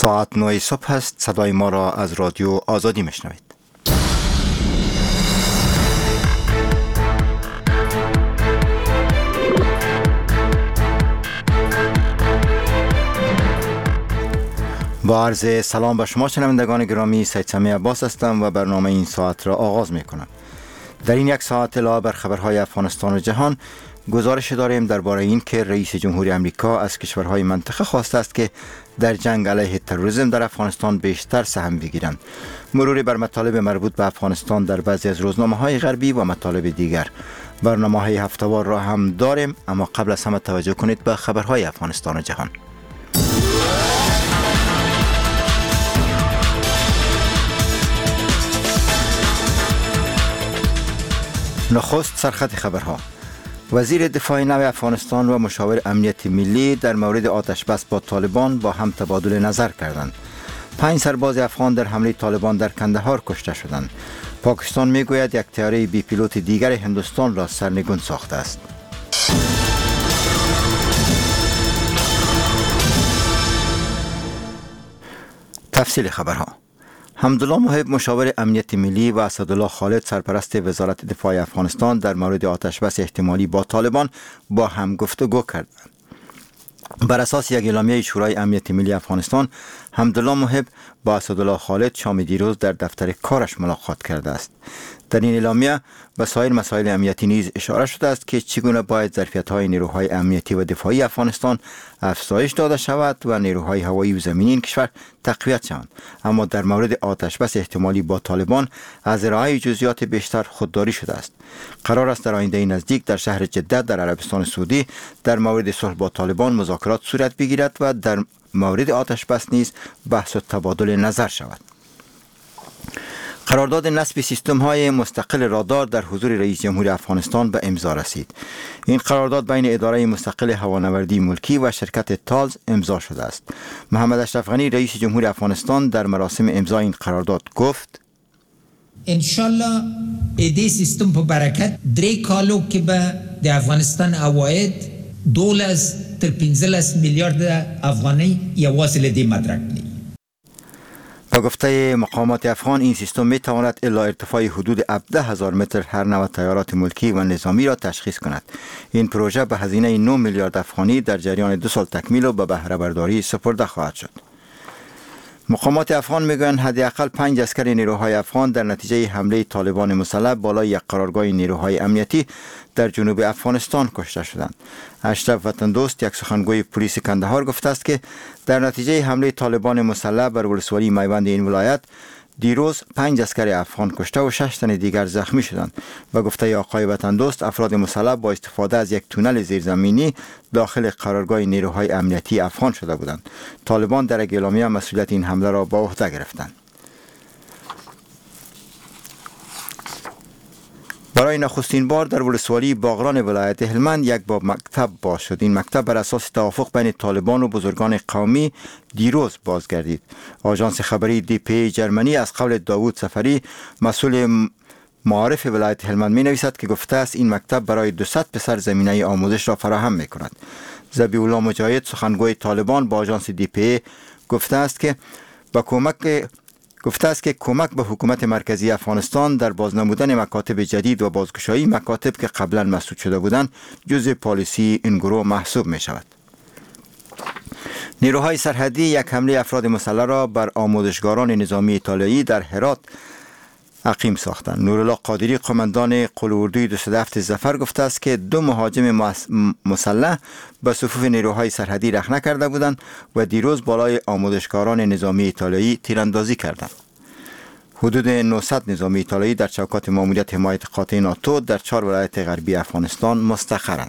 ساعت 9 صبح است. صدای ما را از رادیو آزادی میشنوید. با عرض سلام به شما شنوندگان گرامی، سید سمی عباس هستم و برنامه این ساعت را آغاز می کنم. در این یک ساعت علاوه بر خبرهای افغانستان و جهان، گزارش داریم درباره این که رئیس جمهوری آمریکا از کشورهای منطقه خواسته است که در جنگ علیه تروریسم در افغانستان بیشتر سهم بگیرند. مروری بر مطالب مربوط به افغانستان در بعضی از روزنامه‌های غربی و مطالب دیگر. برنامه‌های هفته‌وار را هم داریم، اما قبل از همه توجه کنید به خبرهای افغانستان و جهان. نخست سرخط خبرها. وزیر دفاع نو افغانستان و مشاور امنیت ملی در مورد آتش بس با طالبان با هم تبادل نظر کردند. 5 سرباز افغان در حمله طالبان در کندهار کشته شدند. پاکستان میگوید یک طیاره بی پیلوت دیگر هندوستان را سرنگون ساخته است. تفصیل خبرها. حمدالله محب مشاور امنیت ملی و اسدالله خالد سرپرست وزارت دفاع افغانستان در مورد آتشبس احتمالی با طالبان با هم گفتگو کردند. بر اساس یک اعلامیه شورای امنیت ملی افغانستان، حمدالله محب با اسدالله خالد شام دیروز در دفتر کارش ملاقات کرده است. در این اعلامیه به سایر مسائل امنیتی نیز اشاره شده است که چگونه باید ظرفیت‌های نیروهای امنیتی و دفاعی افغانستان افزایش داده شود و نیروهای هوایی و زمینی این کشور تقویت شوند. اما در مورد آتشبس احتمالی با طالبان از ارائه جزئیات بیشتر خودداری شده است. قرار است در آینده نزدیک در شهر جده در عربستان سعودی در مورد صلح با طالبان مذاکرات صورت بگیرد و در مورد آتشبس نیز بحث و تبادل نظر شود. قرارداد نصب سیستم‌های مستقل رادار در حضور رئیس جمهور افغانستان به امضا رسید. این قرارداد بین اداره مستقل هوانوردی ملکی و شرکت تالز امضا شده است. محمد اشرف غنی رئیس جمهور افغانستان در مراسم امضای این قرارداد گفت: انشالله ایده سیستم په برکت درې کالو کې به د افغانستان عواید 12 تر 15 میلیارد افغانی یوازې له دې مدرک نه. با گفته مقامات افغان، این سیستم می تواند الی ارتفاع حدود 17,000 متر هر نوع طیارات ملکی و نظامی را تشخیص کند. این پروژه به هزینه 9 میلیارد افغانی در جریان 2 سال تکمیل و به بهره برداری سپرده خواهد شد. مقامات افغان میگویند حداقل 5 عسکر نیروهای افغان در نتیجه حمله طالبان مسلح بالای یک قرارگاه نیروهای امنیتی در جنوب افغانستان کشته شدند. اشرف وطن دوست، یک سخنگوی پلیس کندهار، گفته است که در نتیجه حمله طالبان مسلح بر ولسوالی میوند این ولایت دیروز 5 عسکر افغان کشته و 6 تن دیگر زخمی شدند. و گفته آقای وطن دوست، افراد مسلح با استفاده از یک تونل زیرزمینی داخل قرارگاه نیروهای امنیتی افغان شده بودند. طالبان در یک اعلامیه مسئولیت این حمله را به عهده گرفتند. برای نخستین بار در ولسوالی باغران ولایت هلمند یک باب مکتب باز شد. این مکتب بر اساس توافق بین طالبان و بزرگان قومی دیروز بازگردید. آژانس خبری دی جرمنی از قول داوود سفری، مسئول معارف ولایت هلمند، می نویسد که گفته است این مکتب برای 200 پسر زمینه آموزش را فراهم می کند. ذبیح الله مجاهد، سخنگوی طالبان، با آژانس دی گفته است که کمک به حکومت مرکزی افغانستان در بازنمودن مکاتب جدید و بازگشایی مکاتب که قبلا مسدود شده بودند جزء پالیسی این گروه محسوب می شود. نیروهای سرحدی یک حمله افراد مسلح را بر آموزشگاران نظامی ایتالیایی در هرات اقیم ساختند. نورالله قادری، قماندان قول-اردوی 207 ظفر، گفته است که 2 مهاجم مسلح به صفوف نیروهای سرحدی رخنه کرده بودند و دیروز بالای آموزشگاران نظامی ایتالیایی تیراندازی کردند. حدود 900 نظامی ایتالیایی در چوکات ماموریت حمایت قاطع ناتو در 4 ولایت غربی افغانستان مستقرند.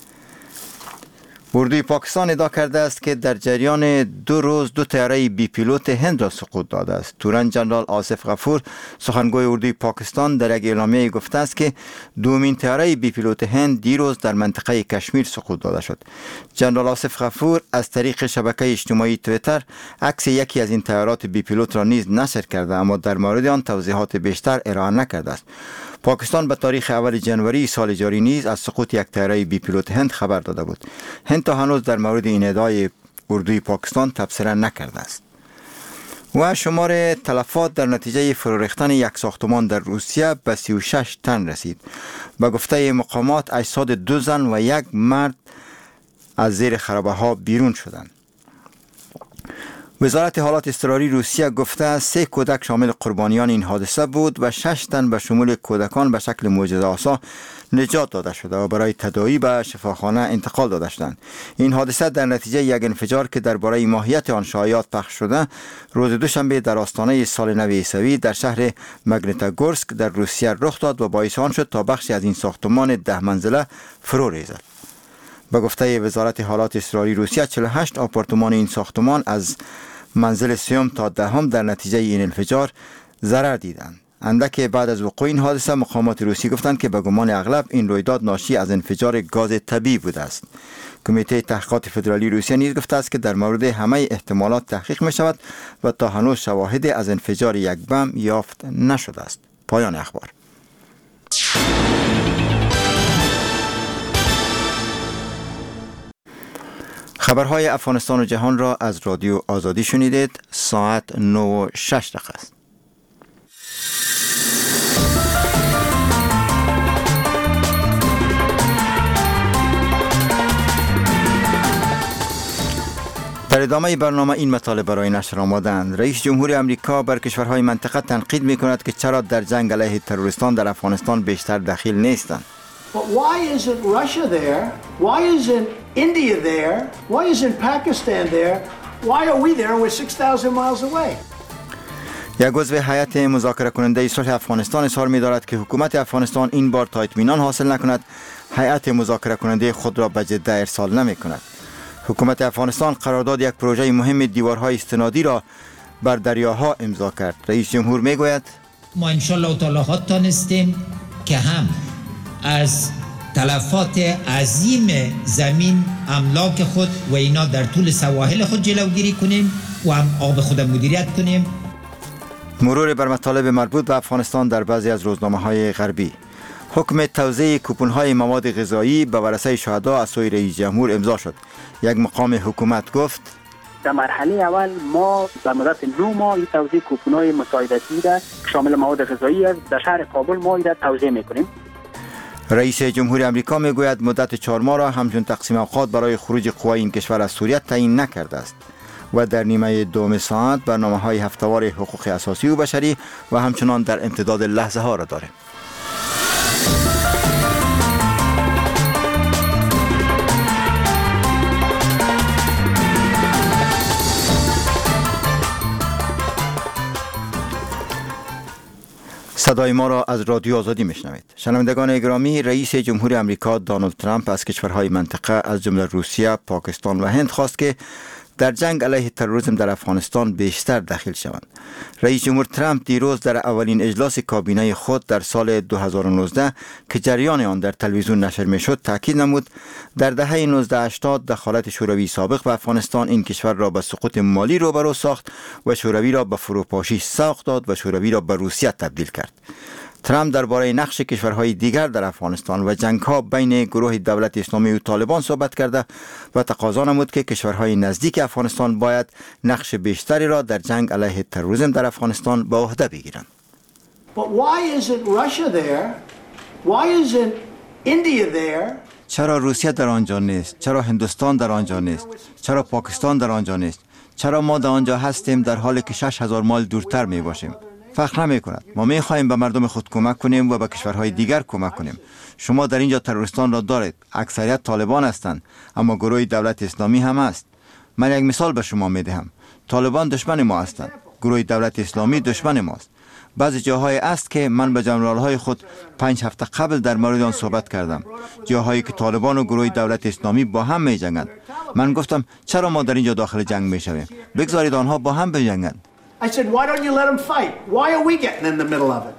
اردوی پاکستان ادعا کرده است که در جریان 2 روز 2 طیاره بی پیلوت هند را سقوط داده است. تورن جنرال آصف غفور، سخنگوی اردوی پاکستان، در یک اعلامیه گفته است که دومین طیاره بی پیلوت هند دیروز در منطقه کشمیر سقوط داده شد. جنرال آصف غفور از طریق شبکه اجتماعی تویتر عکس یکی از این طیارات بی پیلوت را نیز نشر کرده، اما در مورد آن توضیحات بیشتر ارائه نکرده است. پاکستان به تاریخ اول جنوری سال جاری نیز از سقوط یک طیاره بی پیلوت هند خبر داده بود. هند تا هنوز در مورد این ادعای اردوی پاکستان تبصره نکرده است. و شمار تلفات در نتیجه فرو ریختن یک ساختمان در روسیه به 36 تن رسید. به گفته مقامات اجساد 2 زن و 1 مرد از زیر خرابه ها بیرون شدند. وزارت حالات اضطراری روسیه گفته 3 کودک شامل قربانیان این حادثه بود و 6 تن به شمول کودکان به شکل معجزه‌آسا نجات داده شده و برای تداوی به شفاخانه انتقال داده شدند. این حادثه در نتیجه یک انفجار که درباره ماهیت آن شایعات پخش شده روز دوشنبه در آستانه سال نو عیسوی در شهر مگنیتوگورسک در روسیه رخ داد و باعث آن شد تا بخشی از این ساختمان 10 منزله فرو ریزد. به گفته وزارت حالات اضطراری روسیه 48 آپارتمان این ساختمان از منزل 3 تا 10 در نتیجه این انفجار ضرر دیدند. اندک بعد از وقوع این حادثه مقامات روسی گفتند که به گمان اغلب این رویداد ناشی از انفجار گاز طبیعی بوده است. کمیته تحقیقات فدرالی روسیه نیز گفته است که در مورد همه احتمالات تحقیق می شود و تا هنوز شواهد از انفجار یک بم یافت نشده است. پایان اخبار. خبرهای افغانستان و جهان را از رادیو آزادی شنیدید. ساعت 9:06 است. در ادامه برنامه این مطالب برای نشر آمادند. رئیس جمهور امریکا بر کشورهای منطقه تنقید می کند که چرا در جنگ علیه تروریستان در افغانستان بیشتر دخیل نیستند. But why isn't Russia there? Why isn't India there? Why isn't Pakistan there? Why are we there and we're 6,000 miles away? یک عضو هیئت مذاکره کننده صلح افغانستان اظهار می دارد که حکومت افغانستان این بار تا اطمینان حاصل نکند هیئت مذاکره کننده خود را به جده ارسال نمی کند. حکومت افغانستان قرارداد یک پروژه مهم دیوارهای استنادی را بر دریاها امضا کرد. رئیس جمهور می گوید ما انشالله تعالی تانستیم که هم از تلفات عظیم زمین املاک خود و اینا در طول سواحل خود جلوگیری کنیم و هم آب خود مدیریت کنیم. مرور بر مطالب مربوط به افغانستان در بعضی از روزنامه‌های غربی. حکم توزیع کوپن‌های مواد غذایی به ورثه شهدا از سوی رئیس جمهور امضا شد. یک مقام حکومت گفت در مرحله اول ما به مدت 9 ماه این توزیع کوپن‌های مساعدتی را شامل مواد غذایی است در شهر کابل ما این را توزیع می‌کنیم. رئیس جمهور امریکا میگوید مدت 4 ماه را همچون تقسیم اوقات برای خروج قوای این کشور از سوریه تعیین نکرده است و در نیمه دوم ساعت برنامه‌های هفته‌وار حقوق اساسی و بشری و همچنان در امتداد لحظه ها را داریم. صدای ما را از رادیو آزادی میشنوید. شنوندگان گرامی، رئیس جمهور امریکا دونالد ترامپ از کشورهای منطقه از جمله روسیه، پاکستان و هند خواست که در جنگ علیه تروریسم در افغانستان بیشتر دخیل شوند. رئیس جمهور ترامپ دیروز در اولین اجلاس کابینه خود در سال 2019 که جریان آن در تلویزیون نشر میشد تاکید نمود در دهه 1980 دخالت شوروی سابق به افغانستان این کشور را به سقوط مالی روبرو ساخت و شوروی را به فروپاشی سوق داد و شوروی را به روسیه تبدیل کرد. ترامپ درباره نقش کشورهای دیگر در افغانستان و جنگ‌ها بین گروه دولت اسلامی و طالبان صحبت کرده و تقاضا نمود که کشورهای نزدیک افغانستان باید نقش بیشتری را در جنگ علیه تروریسم در افغانستان به عهده بگیرند. But why isn't Russia there? Why isn't India there? چرا روسیه در آنجا نیست؟ چرا هندوستان در آنجا نیست؟ چرا پاکستان در آنجا نیست؟ چرا ما در آنجا هستیم در حالی که 6000 مایل دورتر می باشیم؟ فرق نمی کند. ما می خواهیم به مردم خود کمک کنیم و به کشورهای دیگر کمک کنیم. شما در اینجا تروریستان را دارید. اکثریت طالبان هستند، اما گروه دولت اسلامی هم است. من یک مثال به شما می دهم. طالبان دشمن ما هستند. گروه دولت اسلامی دشمن ماست. بعضی جاهای است که من به جنرال‌های خود 5 هفته قبل در مورد آن صحبت کردم. جاهایی که طالبان و گروه دولت اسلامی با هم می جنگند. من گفتم چرا ما در اینجا داخل جنگ می شویم؟ بگذارید آنها با هم بجنگند. I said, why don't you let them fight? Why are we getting in the middle of it?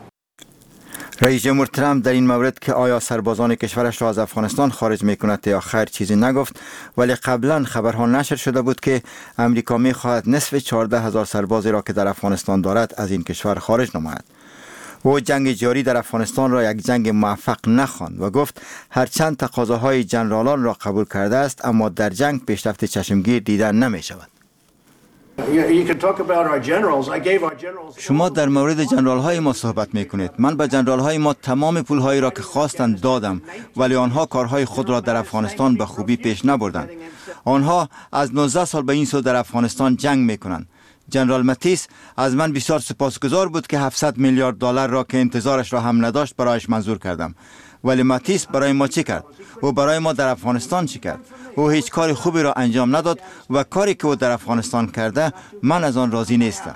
رئیس جمهور ترامپ در این مورد که آیا سربازان کشورش را از افغانستان خارج میکند یا خیر چیزی نگفت، ولی قبلا خبرها نشر شده بود که امریکا میخواهد نصف 14,000 سربازی را که در افغانستان دارد از این کشور خارج نماید. او جنگ جاری در افغانستان را یک جنگ موفق نخواند و گفت هرچند تقاضاهای جنرالان را قبول کرده است اما در جنگ پیشرفت چشمگیر دیده نمی شود. You can talk about our generals. I gave our generals. شما در مورد جنرال های ما صحبت می کنید. من به جنرال های ما تمام پول هایی را که خواستند دادم، ولی آنها کارهای خود را در افغانستان به خوبی پیش نبردند. آنها از 19 سال به این سو در افغانستان جنگ می کنند. جنرال ماتیس از من بسیار سپاسگزار بود که 700 میلیارد دلار را که انتظارش را هم نداشت برایش منظور کردم. ولی ماتیس برای ما چی کرد؟ او برای ما در افغانستان چی کرد؟ او هیچ کار خوبی را انجام نداد و کاری که او در افغانستان کرده من از آن راضی نیستم.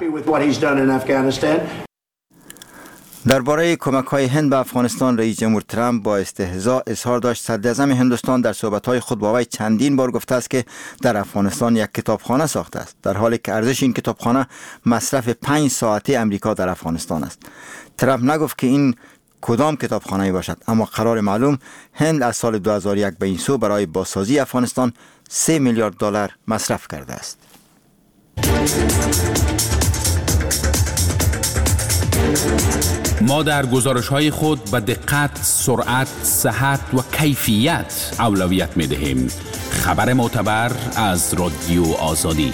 درباره کمک‌های هند به افغانستان رئیس جمهور ترامپ با استهزاء اظهار داشت. صدراعظم هندوستان در صحبت‌های خود با وی چندین بار گفته است که در افغانستان یک کتابخانه ساخته است، در حالی که ارزش این کتابخانه مصرف 5 ساعته امریکا در افغانستان است. ترامپ نگفت که این کدام کتابخانه‌ای باشد، اما قرار معلوم هند از سال 2001 به این سو برای بازسازی افغانستان 3 میلیارد دلار مصرف کرده است. ما در گزارش‌های خود به دقت، سرعت، صحت و کیفیت اولویت می‌دهیم. خبر معتبر از رادیو آزادی.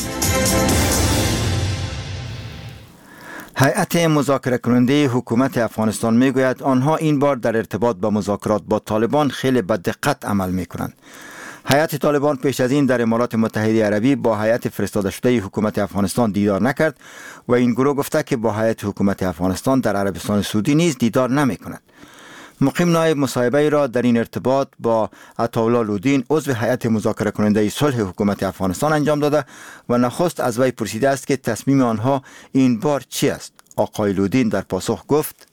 هیئت مذاکره کننده حکومت افغانستان میگوید آنها این بار در ارتباط با مذاکرات با طالبان خیلی به دقت عمل میکنند. هیئت طالبان پیش از این در امارات متحده عربی با هیئت فرستاده شده حکومت افغانستان دیدار نکرد و این گروه گفته که با هیئت حکومت افغانستان در عربستان سعودی نیز دیدار نمی کند. مقیم نایب مصاحبه را در این ارتباط با عطاالله لودین عضو هیئت مذاکره کننده صلح حکومت افغانستان انجام داده و نخست از وی پرسیده است که تصمیم آنها این بار چی است. آقای لودین در پاسخ گفت: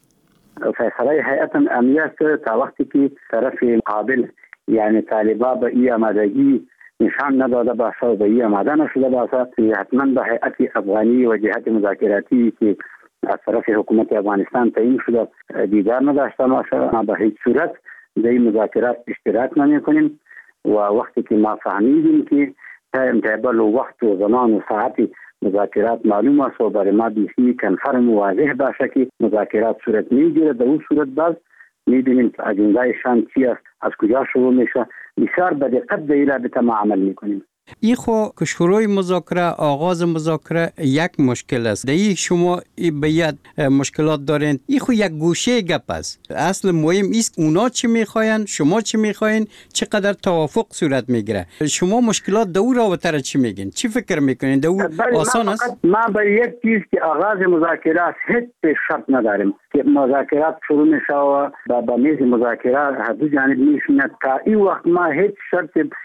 فیصله هیئت امنیت تا وقتی که طرف مقابل یعنی طالبان به این آمادگی نشان نداده باشه و به این آماده نشده باشه، حتما به هیئت افغانی و جهت مذاکراتی که از طرف حکومت افغانستان تعیین شده دیدار نداشته باشه. ما به هیچ صورت در این مذاکرات اشتراک نمی‌کنیم و وقتی که ما فهمیدیم که تایم‌تیبل و وقت و زمان و ساعت مذاکرات معلوم است و برای ما بیسی کنفرم و واضح باشه که مذاکرات صورت میگیره، در اون صورت باز می‌بینیم اجندای شان چی است، از کجا شروع میشه، بسیار به دقت در این رابطه ما عمل می‌کنیم. این خو که شروع مذاکره، آغاز مذاکره یک مشکل است. در شما باید مشکلات دارین. این خو یک گوشه گپ است. اصل مهم است اونا چی میخواین، شما چی میخواین، چقدر توافق صورت میگیره. شما مشکلات دو رابطه را چی میگین؟ چی فکر میکنین؟ دو آسان است. ما به یک چیز که آغاز مذاکرات هیچ شرط نداریم که مذاکرات شروع میشه و با میز مذاکرات هر دو جانب میشینند. تا این وقت ما هیچ شرط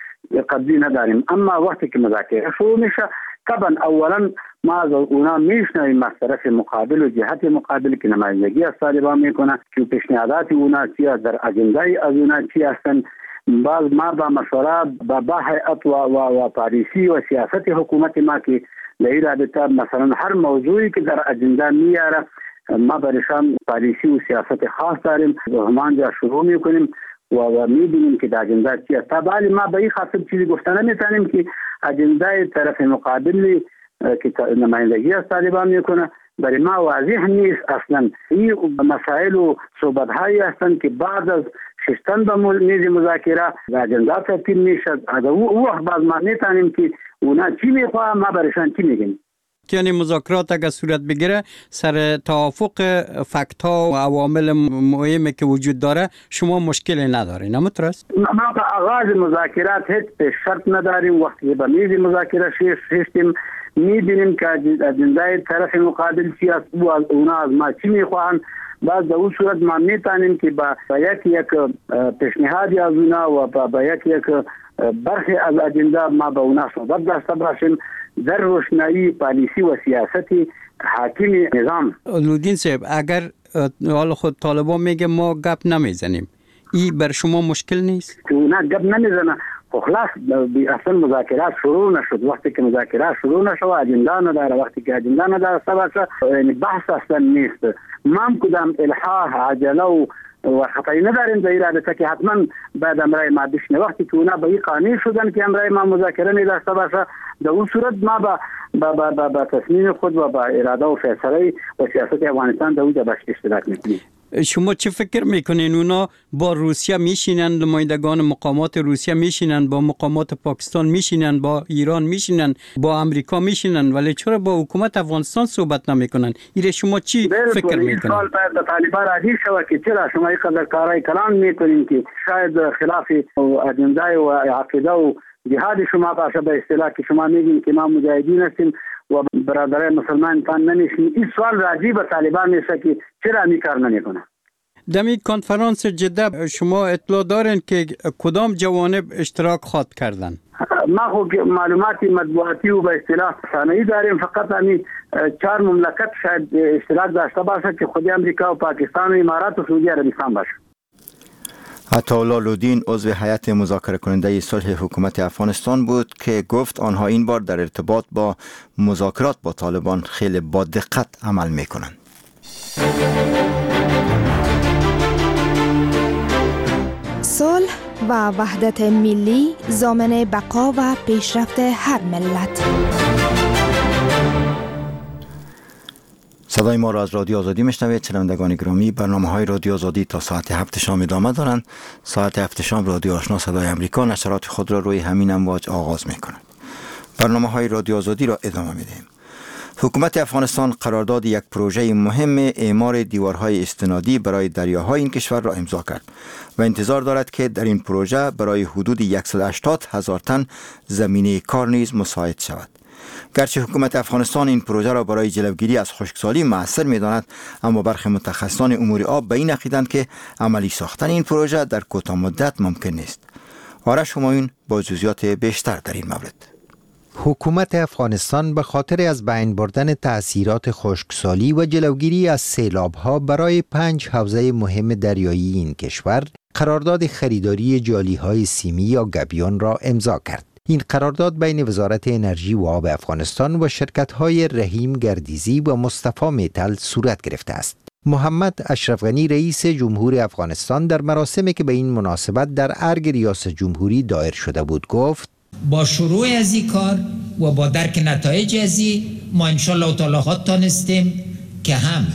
قبلی نداریم، اما وقتی که مذاکره شروع میشه طبعا اولا ما از اونا میشنویم از طرف مقابل و جهت مقابل که نمایندگی از طالبان میکنه که پیشنهادات اونا چی است، در اجندای از اونا چی هستن. باز ما با مشوره با هیئت و پالیسی و سیاست حکومت ما که در این رابطه مثلا هر موضوعی که در اجندا میاره ما برشان پالیسی و سیاست خاص داریم و همان جا شروع میکنیم و می‌بینیم که در اجندا چی است. طبعا ما به این خاطر چیزی گفتن نمی‌تونیم که اجندای طرف مقابل که نمایندگی از طالبان میکنه برای ما واضح نیست. اصلا این مسائل و صحبت‌هایی هستند که بعد از شستن به میز مذاکره اجندا ترتیب میشه. او وقت باز ما می‌تونیم که اونا چی می‌خواهند ما برایشان چی میگیم. یعنی مذاکرات اگر صورت بگیره سر توافق فکت ها و عوامل مهمی که وجود داره شما مشکلی ندارین، نمی‌ترست؟ ما به آغاز مذاکرات هیچ شرط نداریم. وقتی به میز مذاکره شستیم می‌بینیم که اجندای طرف مقابل چی است و اونا از ما چی می‌خواهند. باز در اون صورت ما می‌تونیم که با یک پیشنهادی از اونا و با یک برخی از اجندا ما به اونا صحبت داشته باشیم در روشنایی پالیسی و سیاستی حاکم نظام. لودین صاحب اگر حال خود طالبان میگه ما گپ نمیزنیم، این بر شما مشکل نیست؟ اونا گپ نمیزنه خب خلاص اصلا مذاکرات شروع نشد. وقتی که مذاکرات شروع نشد اجندا نداره، وقتی که اجندا نداره سبب یعنی بحث اصلا نیست. ما کدام الحاح عجله و خطایی نداریم در این رابطه که حتما بعد امرای ما بشنه. وقتی که اونا به این قانع شدن که امرای ما مذاکره نداشته باشه در اون صورت ما با تصمیم خود و با اراده و فیصله و سیاست افغانستان در اونجا باش اشتراک میکنیم. شما چه فکر میکنین اونا با روسیه میشینن، نمایندگان مقامات روسیه میشینن، با مقامات پاکستان میشینن، با ایران میشینن، با امریکا میشینن، ولی چرا با حکومت افغانستان صحبت نمیکنن؟ ایره شما چی فکر میکنین؟ سوال باید طالبان راضی شوه که چرا شما اینقدر کارهای کلام میکنین که شاید خلاف اجنده و عقیده و جهاد شما باشه، به اصطلاح که شما میگین که ما مجاهدین هستیم و برادرای مسلمان تان نمیشین. این سوال راضی به طالبان میشه که چرا این کار نمیکنه. دمی کنفرانس جده شما اطلاع دارین که کدام جوانب اشتراک خواد کردن؟ ما خو معلوماتی مطبوعاتی و به اصطلاح ثانوی داریم، فقط همین 4 مملکت شاید اشتراک داشته باشه که خود امریکا و پاکستان و امارات و سعودی عربستان باشه. عطاالله لودین عضو هیئت مذاکره کننده صلح حکومت افغانستان بود که گفت آنها این بار در ارتباط با مذاکرات با طالبان خیلی با دقت عمل میکنند. صلح و وحدت ملی ضامن بقا و پیشرفت هر ملت. صدای ما را از رادیو آزادی میشنوید. شنوندگان گرامی، برنامه‌های رادیو آزادی تا ساعت 7 شام ادامه دارند. ساعت 7 شام رادیو آشنا صدای امریکا نشرات خود را روی همین امواج آغاز می‌کند. برنامه‌های رادیو آزادی را ادامه می‌دهیم. حکومت افغانستان قرارداد یک پروژه مهم اعمار دیوارهای استنادی برای دریاهای این کشور را امضا کرد و انتظار دارد که در این پروژه برای حدود 180,000 تن زمینه کار نیز مساعد شود. گرچه حکومت افغانستان این پروژه را برای جلوگیری از خشکسالی مؤثر می‌داند، اما برخی متخصصان امور آب به این عقیده‌اند که عملی ساختن این پروژه در کوتاه مدت ممکن نیست. آرش همایون با جزئیات بیشتر در این مورد. حکومت افغانستان به خاطر از بین بردن تأثیرات خشکسالی و جلوگیری از سیلاب‌ها برای 5 حوزه مهم دریایی این کشور قرارداد خریداری جالی‌های سیمی یا گبیون را امضا کرد. این قرارداد بین وزارت انرژی و آب افغانستان و شرکت‌های رحیم گردیزی و مصطفی میتل صورت گرفته است. محمد اشرف غنی رئیس جمهور افغانستان در مراسمی که به این مناسبت در ارگ ریاست جمهوری دایر شده بود گفت: با شروع از این کار و با درک نتایج از این ما انشالله تعالی تانستیم که هم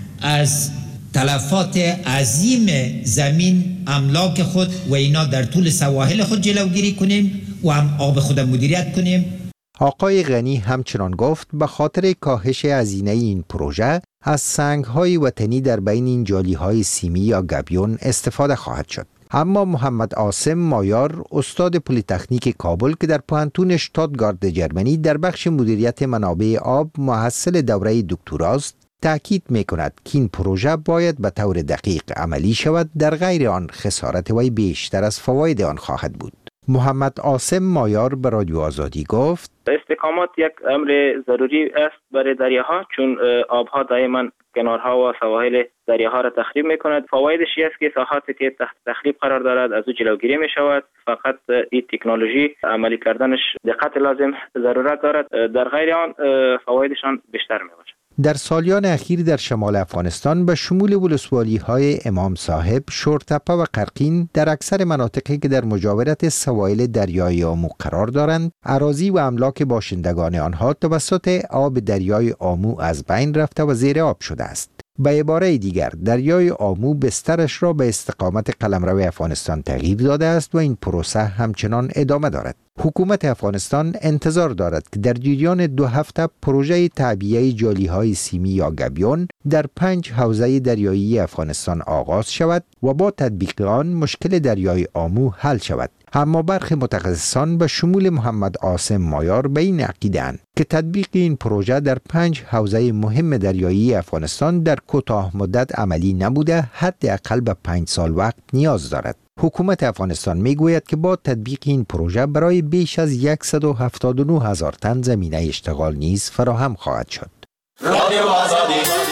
از تلفات عظیم زمین املاک خود و اینا در طول سواحل خود جلوگیری کنیم و هم آب خود مدیریت کنیم. آقای غنی همچنان گفت به خاطر کاهش هزینه این پروژه از سنگ‌های وطنی در بین این جالی‌های سیمی یا گبیون استفاده خواهد شد. اما محمد عاصم مایار استاد پلی‌تکنیک کابل که در پوهنتون اشتاتگارت جرمنی در بخش مدیریت منابع آب محصل دوره دکتراست تأکید می‌کند که این پروژه باید به طور دقیق عملی شود، در غیر آن خسارت وی بیشتر از فواید آن خواهد بود. محمد عاصم مایار به رادیو آزادی گفت: استحکامات یک امر ضروری است برای دریاها، چون آبها دائما کنارها و سواحل دریاها را تخریب میکند. فوایدش است که ساحاتی که تحت تخریب قرار دارد از او جلوگیری می شود. فقط این تکنولوژی عملی کردنش دقت لازم ضرورت دارد، در غیر آن فوایدشان بیشتر می باشد. در سالیان اخیر در شمال افغانستان به شمول ولسوالی‌های امام صاحب، شورتپه و قرقین در اکثر مناطقی که در مجاورت سواحل دریای آمو قرار دارند، اراضی و املاک باشندگان آنها توسط آب دریای آمو از بین رفته و زیر آب شده است. به عباره دیگر، دریای آمو بسترش را به استقامت قلمرو افغانستان تغییر داده است و این پروسه همچنان ادامه دارد. حکومت افغانستان انتظار دارد که در جریان 2 هفته پروژه تعبیه جالی‌های سیمی یا گبیون در 5 حوزه دریایی افغانستان آغاز شود و با تطبیق آن مشکل دریای آمو حل شود. اما برخی متخصصان به شمول محمد عاصم مایار به این عقیده‌اند که تطبیق این پروژه در 5 حوزه مهم دریایی افغانستان در کوتاه مدت عملی نبوده، حداقل به 5 سال وقت نیاز دارد. حکومت افغانستان میگوید که با تطبیق این پروژه برای بیش از 179,000 تن زمینه اشتغال نیز فراهم خواهد شد. رادیو آزادی.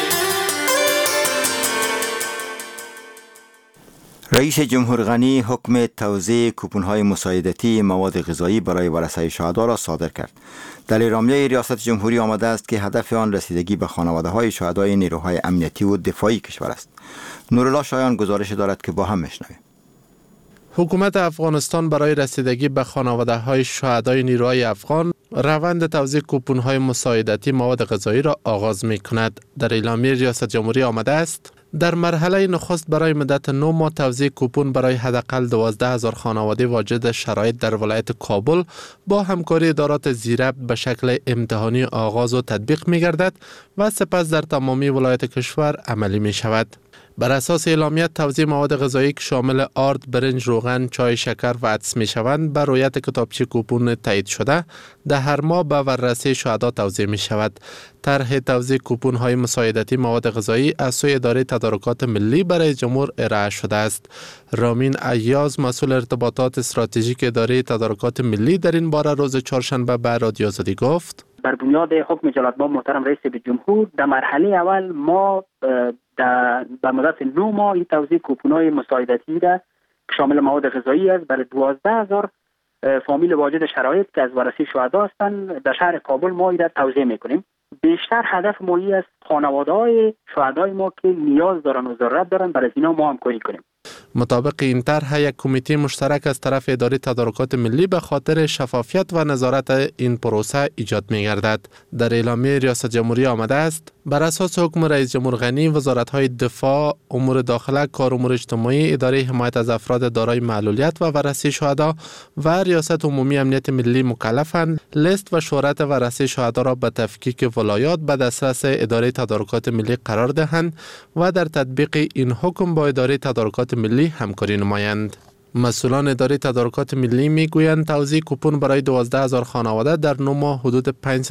رئیس جمهور غنی حکم توزیع کوپن‌های مساعدتی مواد غذایی برای ورثه شهدا را صادر کرد. در اعلامیه ریاست جمهوری آمده است که هدف آن رسیدگی به خانواده‌های شهدای نیروهای امنیتی و دفاعی کشور است. نورالله شایان گزارش دارد که با هم میشنویم. حکومت افغانستان برای رسیدگی به خانواده‌های شهدای نیروهای افغان روند توزیع کوپن‌های مساعدتی مواد غذایی را آغاز می‌کند. در اعلامیه ریاست جمهوری آمده است در مرحله نخست برای مدت 9 ماه توزیع کوپن برای حداقل 12,000 خانواده واجد شرایط در ولایت کابل با همکاری ادارات زیربط به شکل امتحانی آغاز و تطبیق می گردد و سپس در تمامی ولایت کشور عملی می شود. بر اساس اعلامیه توزیع مواد غذایی که شامل آرد، برنج، روغن، چای، شکر و عدس می شوند بر رویت کتابچه کوپن تایید شده در هر ماه به ورثه شهدا توزیع می شود. طرح توزیع کوپن های مساعدتی مواد غذایی از سوی اداره تدارکات ملی برای جمهور ارائه شده است. رامین ایاز مسئول ارتباطات استراتژیک اداره تدارکات ملی در این باره روز چهارشنبه به رادیو آزادی گفت: بر بنیاد حکم جلالتمآب محترم رئیس جمهور در مرحله اول ما در مدت 9 ماه این توزیع کوپن‌های مساعدتی را که شامل مواد غذایی است برای 12,000 فامیل واجد شرایط که از ورثه شهدا هستند در شهر کابل ما این را توزیع میکنیم. بیشتر هدف ما است خانواده‌های شهدای ما که نیاز دارن و ضرورت دارن برای اینا ما همکاری کنیم. مطابق این طرح یک کمیته مشترک از طرف اداره تدارکات ملی به خاطر شفافیت و نظارت این پروسه ایجاد می‌گردد. در اعلامیه ریاست جمهوری آمده است: بر اساس حکم رئیس جمهور غنی، وزارت‌های دفاع، امور داخله، کار امور اجتماعی، اداره حمایت از افراد دارای معلولیت و ورثه شهدا و ریاست عمومی امنیت ملی مکلفند لیست و شهرت ورثه شهدا را به تفکیک ولایات به دسترس اداره تدارکات ملی قرار دهند و در تطبیق این حکم با اداره تدارکات ملی همکاری نمایند. مسئولان اداره تدارکات ملی میگویند توزیع کوپن برای 12,000 خانواده در 9 ماه حدود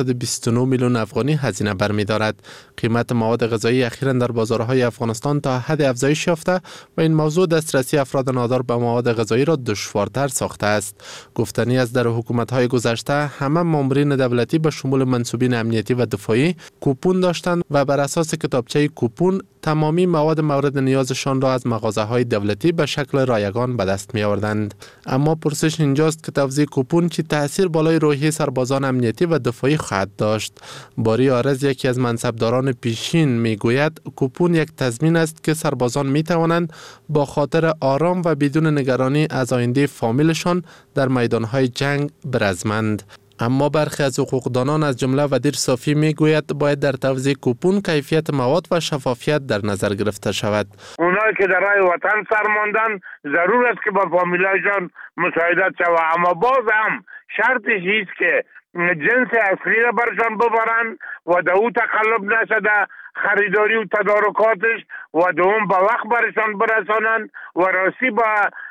529 میلیون افغانی هزینه برمی‌دارد. قیمت مواد غذایی اخیراً در بازارهای افغانستان تا حد افزایش یافته و این موضوع دسترسی افراد نادار به مواد غذایی را دشوارتر ساخته است. گفتنی است در حکومت‌های گذشته همه مامورین دولتی به شمول منصوبین امنیتی و دفاعی کوپن داشتند و بر اساس کتابچه کوپن تمامی مواد مورد نیازشان را از مغازه‌های دولتی به شکل رایگان به دست می‌آوردند. اما پرسش اینجاست که توزیع کوپن چه تأثیر بالای روحیه سربازان امنیتی و دفاعی خواهد داشت؟ باری آرز، یکی از منصبداران پیشین، میگوید کوپن یک تضمین است که سربازان می‌توانند با خاطر آرام و بدون نگرانی از آینده فامیلشان در میدان‌های جنگ برزمند. اما برخی از حقوقدانان از جمله وزیر صافی میگوید باید در توزیع کوپن کیفیت مواد و شفافیت در نظر گرفته شود. اونایی که در راه وطن سر ماندن ضرور است که با فامیلایشان مساعدت شود، اما باز هم شرطش است که جنس اصلی را برشان ببرن و در او تقلب نشده خریداری و تدارکاتش و دوم با وقت برشان برسانند و راستی با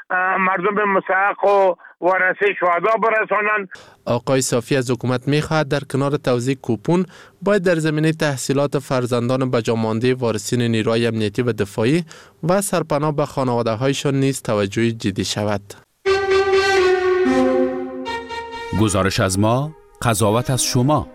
مردم مستحق و ورثه شهدا برسانند. آقای صافی از حکومت می‌خواهد در کنار توزیع کوپن باید در زمینه تحصیلات فرزندان بجامانده وارثین نیروهای امنیتی و دفاعی و سرپناه به خانواده‌هایشان نیز توجه جدی شود. گزارش از ما، قضاوت از شما.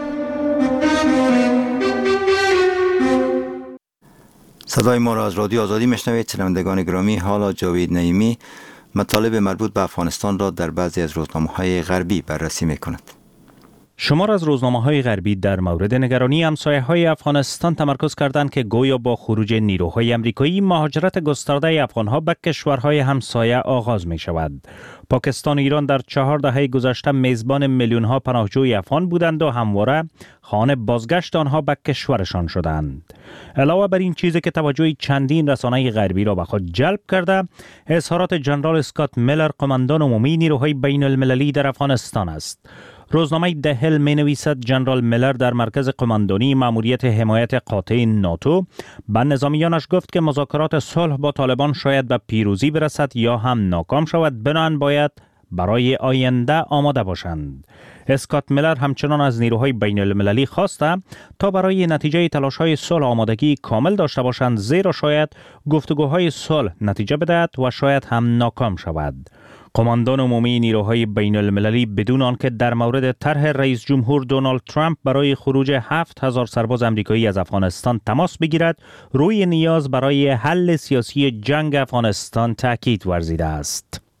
صدای ما را از رادیو آزادی میشنوید. شنوندگان گرامی، حالا جاوید نعیمی مطالب مربوط به افغانستان را در بعضی از روزنامه‌های غربی بررسی می‌کند. شمار از روزنامه‌های غربی در مورد نگرانی همسایه‌های افغانستان تمرکز کردند که گویا با خروج نیروهای آمریکایی مهاجرت گسترده افغان‌ها به کشورهای همسایه آغاز می‌شود. پاکستان و ایران در 4 دهه گذشته میزبان میلیون‌ها پناهجوی افغان بودند و همواره خانه بازگشت آنها به کشورشان شدند. علاوه بر این چیزی که توجه چندین رسانه غربی را به خود جلب کرده، اظهارات جنرال اسکات میلر، قماندان عمومی نیروهای بین‌المللی در افغانستان است. روزنامه ده هیل می نویسد جنرال میلر در مرکز قماندانی ماموریت حمایت قاطع ناتو به نظامیانش گفت که مذاکرات صلح با طالبان شاید به پیروزی برسد یا هم ناکام شود، بنابراین باید برای آینده آماده باشند. اسکات میلر همچنان از نیروهای بین المللی خواسته تا برای نتیجه تلاش‌های صلح آمادگی کامل داشته باشند، زیرا شاید گفتگوهای صلح نتیجه بدهد و شاید هم ناکام شود. قماندان عمومی نیروهای بین المللی بدون آنکه در مورد طرح رئیس جمهور دونالد ترامپ برای خروج 7,000 سرباز آمریکایی از افغانستان تماس بگیرد، روی نیاز برای حل سیاسی جنگ افغانستان تاکید ورزیده است.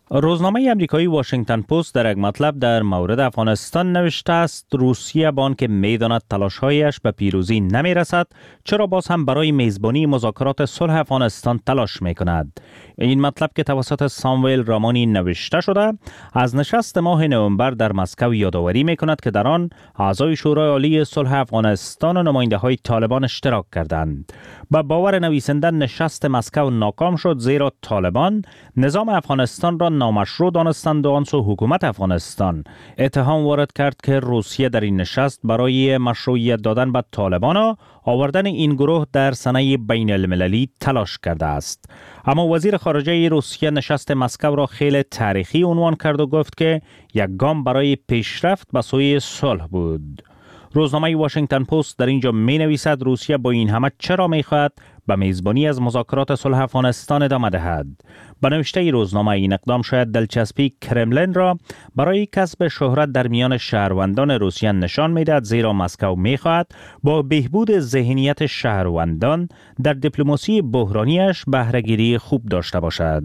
روزنامه امریکایی واشنگتن پست در یک مطلب در مورد افغانستان نوشته است روسیه با آنکه می‌داند تلاش‌هایش به پیروزی نمی‌رسد چرا باز هم برای میزبانی مذاکرات صلح افغانستان تلاش می‌کند. این مطلب که توسط ساموئل رامانی نوشته شده از نشست ماه نوامبر در مسکو یادآوری می‌کند که در آن اعضای شورای عالی صلح افغانستان و نماینده‌های طالبان اشتراک کردند. با باور نویسنده نشست مسکو ناکام شد زیرا طالبان نظام افغانستان را نامشروع دانستند و آن سو حکومت افغانستان اتهام وارد کرد که روسیه در این نشست برای مشروعیت دادن به طالبان و آوردن این گروه در صحنه بین المللی تلاش کرده است. اما وزیر خارجه روسیه نشست مسکو را خیلی تاریخی عنوان کرد و گفت که یک گام برای پیشرفت به سوی صلح بود. روزنامه واشنگتن پست در اینجا می نویسد روسیه با این همه چرا می خواهد به میزبانی از مذاکرات صلح افغانستان ادامه دهد. به نوشته روزنامه این اقدام شاید دلچسبی کرملین را برای کسب شهرت در میان شهروندان روسیه نشان می دهد زیرا مسکو می خواهد با بهبود ذهنیت شهروندان در دیپلماسی بحرانیش بهره‌گیری خوب داشته باشد.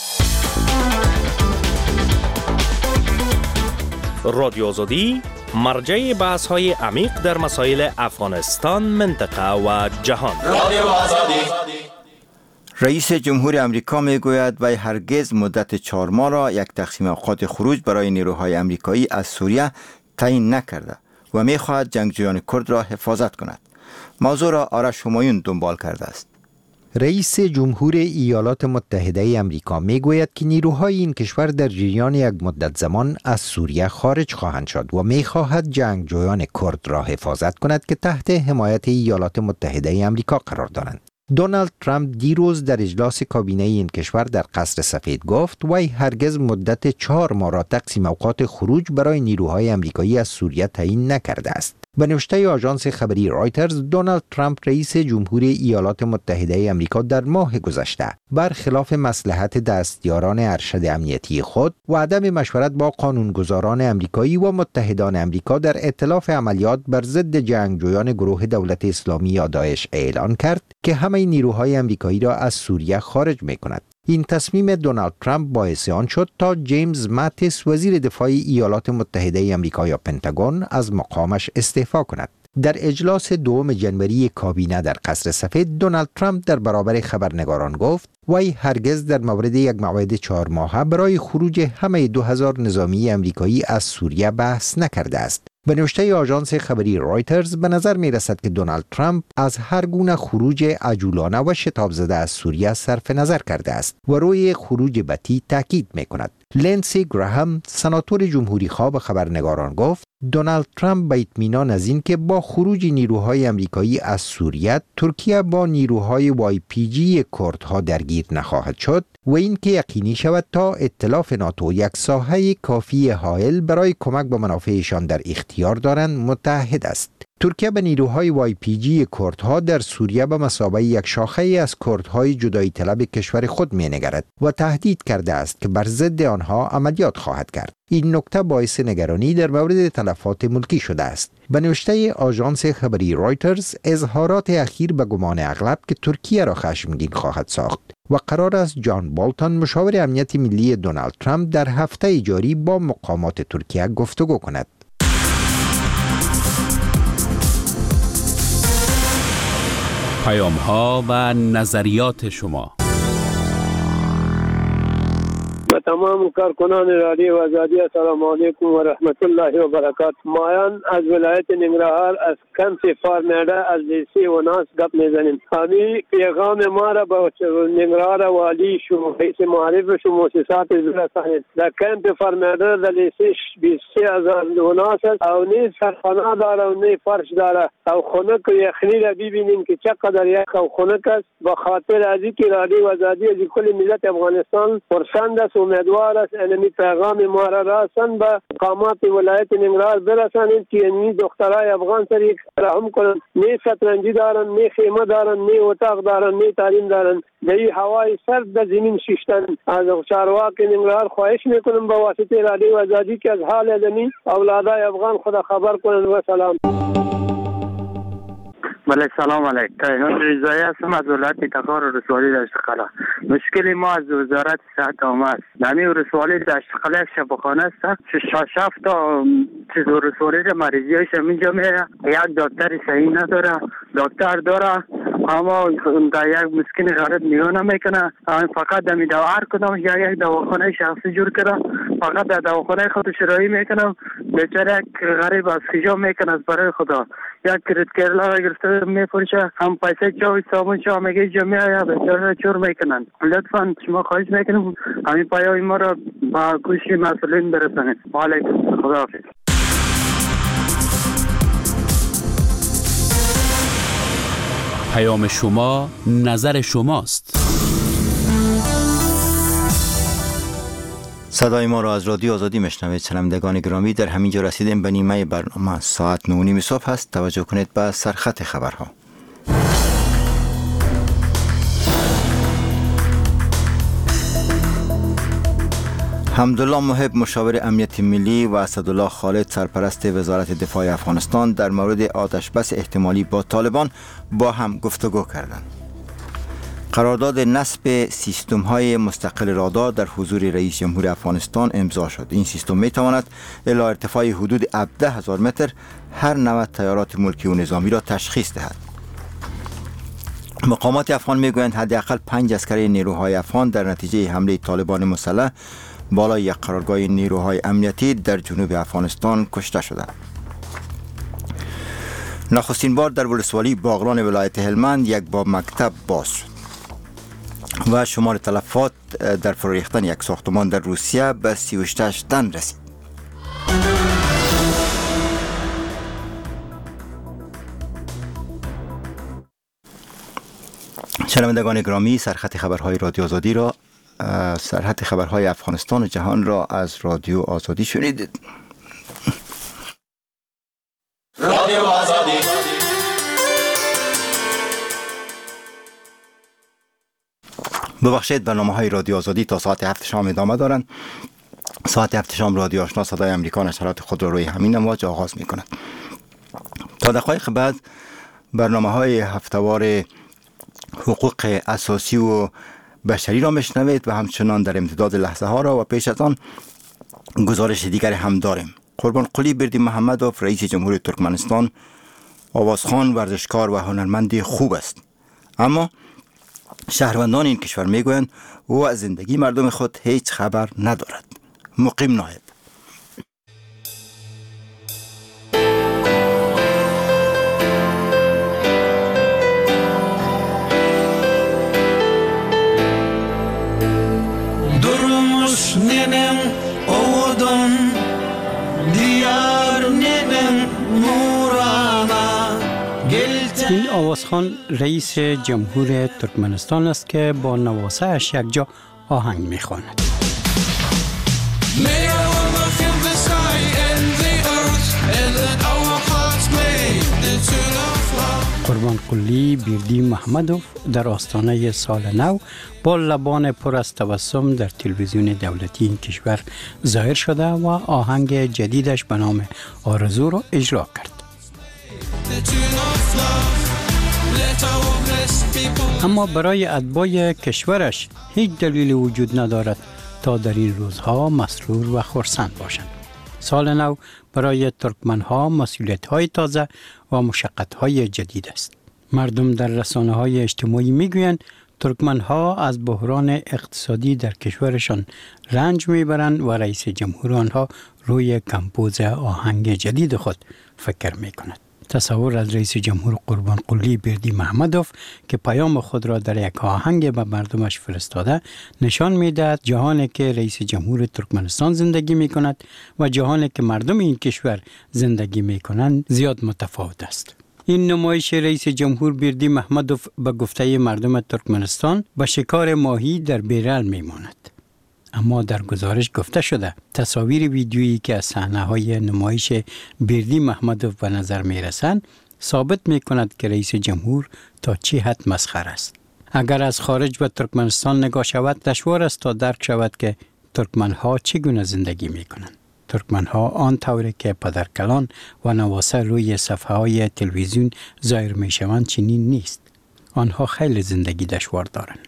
رادیو آزادی مرجع بحث‌های عمیق در مسائل افغانستان، منطقه و جهان. رئیس جمهور امریکا میگوید وی هرگز مدت 4 ماه را یک تقسیم اوقات خروج برای نیروهای امریکایی از سوریه تعیین نکرده و میخواهد جنگجویان کرد را حفاظت کند. موضوع را آرش همایون دنبال کرده است. رئیس جمهور ایالات متحده امریکا میگوید که نیروهای این کشور در جریان یک مدت زمان از سوریه خارج خواهند شد و میخواهد جنگجویان کرد را حفاظت کند که تحت حمایت ایالات متحده امریکا قرار دارند. دونالد ترامپ دیروز در اجلاس کابینه این کشور در قصر سفید گفت وی هرگز مدت 4 ماه را تقسیم اوقات خروج برای نیروهای امریکایی از سوریه تعیین نکرده است. به نوشته آژانس خبری رایترز، دونالد ترامپ رئیس جمهور ایالات متحده امریکا در ماه گذشته برخلاف مصلحت دستیاران ارشد امنیتی خود و عدم مشورت با قانونگذاران امریکایی و متحدان امریکا در ائتلاف عملیات بر ضد جنگجویان گروه دولت اسلامی یا داعش اعلان کرد که همه نیروهای امریکایی را از سوریه خارج می‌کند. این تصمیم دونالد ترامپ باعث آن شد تا جیمز ماتیس وزیر دفاع ایالات متحده آمریکا یا پنتاگون از مقامش استعفا کند. در اجلاس 2 جنوری کابینه در قصر سفید، دونالد ترامپ در برابر خبرنگاران گفت وی هرگز در مورد یک موعد 4 ماهه برای خروج همه 2000 نظامی امریکایی از سوریه بحث نکرده است. به نوشته آژانس خبری رایترز به نظر می رسد که دونالد ترامپ از هر گونه خروج عجولانه و شتاب زده از سوریه صرف نظر کرده است و روی خروج بتی تاکید می کند. لینسی گراهام، سناتور جمهوری خواه، به خبرنگاران گفت دونالد ترامپ به اطمینان از این که با خروج نیروهای امریکایی از سوریه ترکیه با نیروهای YPG کردها درگیر نخواهد شد و این که یقینی شود تا ائتلاف ناتو یک ساحه کافی حائل برای کمک به منافعشان در اختیار دارند متحد است. ترکیه به نیروهای YPG کردها در سوریه به مثابه یک شاخه از کردهای جدایی طلب کشور خود می‌نگرد و تهدید کرده است که بر ضد آنها عملیات خواهد کرد. این نکته باعث نگرانی در مورد تلفات ملکی شده است. به نوشته آژانس خبری رایترز، اظهارات اخیر به گمان اغلب که ترکیه را خشمگین خواهد ساخت و قرار است جان بالتون، مشاور امنیت ملی دونالد ترامپ، در هفته جاری با مقامات ترکیه گفتگو کند. پیام‌ها و نظریات شما. و تمام کارکنان رادیو آزادی سلام علیکم و رحمت الله و برکاته. مایان از ولایت ننگرهار از کمپ فارمیده از لیسی و ناس گپ میزنیم. همین پیغام ما را به ننگرهار والی شو رئیس معرف شو مؤسسات برسانید. در کمپ فارمیده در لیسی 23000 ناس او نه سرخانه داره و نه فرش داره او خنک یخنی را ببینیم که چقدر یک او خنک است. به خاطر از اینکه رادیو آزادی از کل ملت افغانستان پرسند است، امیدوار است انمی پیغام ما را رسان به مقامات ولایت ننگرهار برسانید که این دخترای افغان سر یک رحم کنند. نه شطرنجی دارن، نه خیمه دارن، نه اتاق دارن، نه تعلیم دارن. در هوای سرد در زمین شیشتن. از چارواکی ننگرهار خواهش میکنم به واسطه رادیو آزادی که از حال ادمی اولادای افغان خدا خبر کنند. و سلام. بله، سلام علیکم. کیهان رضایی هستم از ولایت تخار رسوالی در استقلال. مشکل ما از وزارت صحت آمد نمی رسوالی داشت خلق شفاخانه است شفت تا چیز رسوالی مریضی هایش اینجا میره یک دکتر صحیح نداره دکتر داره اما در یک مسکین غریب نگاه نمیکنه فقط دمی دوا هر کدام یک دواخانه شخصی جور کرده فقط در دواخانه خودش رایی میکنه بیچاره یک غریب از خجا میکنه از برای خدا یک کریت کرلا گرفته میفروشه هم پیسه چاوی صابون چا میگه جمعه بیچاره چور میکنن لطفا شما خواهش میکنم همین پیام ما را با گوش مسئولین برسانید. علیکم خداحافظ. پیام شما نظر شماست. صدای ما را از رادیو آزادی میشنوید. شنوندگان گرامی، در همینجا رسیدیم به نیمه برنامه. ساعت 9:30 صبح است. توجه کنید به سرخط خبرها. حمدالله محب مشاور امنیت ملی و اسدالله خالد سرپرست وزارت دفاع افغانستان در مورد آتشبس احتمالی با طالبان با هم گفتگو کردند. قرارداد نصب سیستم های مستقل رادار در حضور رئیس جمهور افغانستان امضا شد. این سیستم می تواند الی ارتفاع حدود 17,000 متر هر نوع تیارات ملکی و نظامی را تشخیص دهد. مقامات افغان می گویند حداقل 5 عسکر نیروهای افغان در نتیجه حمله طالبان مسلح بالای یک قرارگاه نیروهای امنیتی در جنوب افغانستان کشته شدند. نخستین بار در ولسوالی باغران ولایت هلمند یک باب مکتب باز شد و شمار تلفات در فرو ریختن یک ساختمان در روسیه به 38 تن رسید. شنوندگان گرامی، سرخط خبرهای رادیو آزادی را سرخط خبرهای افغانستان و جهان را از رادیو آزادی شنیدید. رادیو آزادی. ببخشید، برنامه‌های رادیو آزادی تا ساعت 7 شام ادامه دارند. ساعت 7 شام رادیو آشنا صدای امریکا نشرات خود را روی همین امواج آغاز می‌کند. تا دقایق بعد برنامه‌های هفته‌وار حقوق اساسی و بشری را میشنوید و همچنان در امتداد لحظه ها را و پیش از آن گزارش دیگر هم داریم. قربان قلی بردی محمدوف رئیس جمهور ترکمنستان آوازخوان، ورزشکار و هنرمند خوب است، اما شهروندان این کشور میگویند او از زندگی مردم خود هیچ خبر ندارد. مقیم نایب. این آوازخوان رئیس جمهور ترکمنستان است که با نواسه اش یک جا آهنگ میخواند. قربان قلی بردی محمدوف در آستانه سال نو با لبان پر از تبسم در تلویزیون دولتی این کشور ظاهر شده و آهنگ جدیدش به نام آرزو را اجرا کرد. اما برای اتباع کشورش هیچ دلیل وجود ندارد تا در این روزها مسرور و خرسند باشند. سال نو برای ترکمنها مسئولیت‌های تازه و مشقت‌های جدید است. مردم در رسانه‌های اجتماعی می‌گویند ترکمنها از بحران اقتصادی در کشورشان رنج می‌برند و رئیس جمهور آنها روی کمپوز آهنگ جدید خود فکر می‌کند. تصور از رئیس جمهور قربان قلی بردی محمدوف که پیام خود را در یک آهنگ به مردمش فرستاده نشان می‌دهد جهانی که رئیس جمهور ترکمنستان زندگی می‌کند و جهانی که مردم این کشور زندگی می‌کنند زیاد متفاوت است. این نمایش رئیس جمهور بردی محمدوف به گفته مردم ترکمنستان به شکار ماهی در بیرل می‌ماند. اما در گزارش گفته شده تصاویر ویدیویی که از صحنه‌های نمایش بردی محمدوف به نظر می‌رسند ثابت می‌کند که رئیس جمهور تا چه حد مسخره است. اگر از خارج به ترکمنستان نگاه شود دشوار است تا درک شود که ترکمن‌ها چگونه زندگی می‌کنند. ترکمن‌ها آن طوری که پدرکلان و نواسه روی صفحه‌های تلویزیون ظاهر می‌شوند چنین نیست. آنها خیلی زندگی دشوار دارند.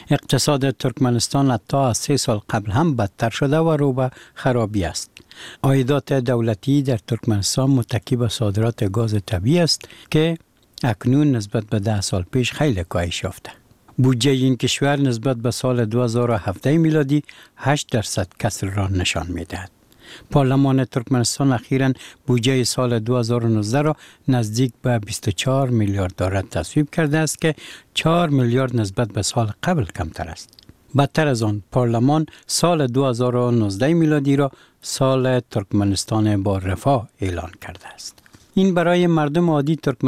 اقتصاد ترکمنستان حتی از 3 سال قبل هم بدتر شده و رو به خرابی است. عایدات دولتی در ترکمنستان متکی به صادرات گاز طبیعی است که اکنون نسبت به 10 سال پیش خیلی کاهش یافته. بودجه این کشور نسبت به سال 2017 میلادی 8% کسر را نشان می‌دهد. پارلمان ترکمنستان اخیراً بودجه سال 2019 را نزدیک به 24 میلیارد دلار تصویب کرده است که 4 میلیارد نسبت به سال قبل کمتر است. بدتر از آن، پارلمان سال 2019 میلادی را سال ترکمنستان با رفاه اعلان کرده است. این برای مردم عادی ترکمنستان